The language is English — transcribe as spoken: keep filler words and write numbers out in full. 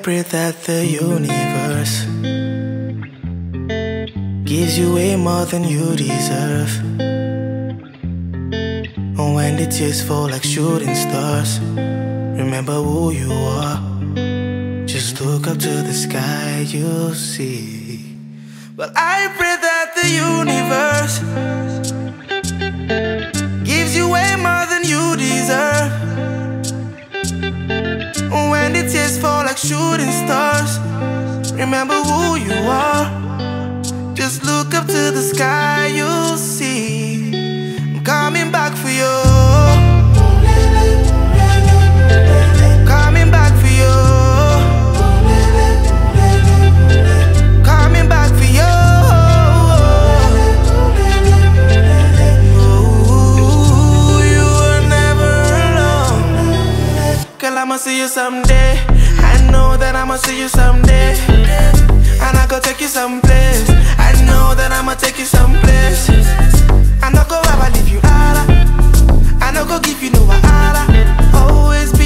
pray that the universe gives you way more than you deserve. And when the tears fall like shooting stars, remember who you are. Just look up to the sky, you'll see. But I pray that the universe gives you way more than you deserve. When the tears fall like shooting stars, remember who you are. Just look up to the sky, you'll see. I'm coming back for you. Coming back for you. Coming back for you. Ooh, you were never alone. Girl, I'ma see you someday. I know that I'ma see you someday. And I go take you someplace. I know that I'ma take you someplace. I no go ever leave you, ala. I no go give you no ala. Always be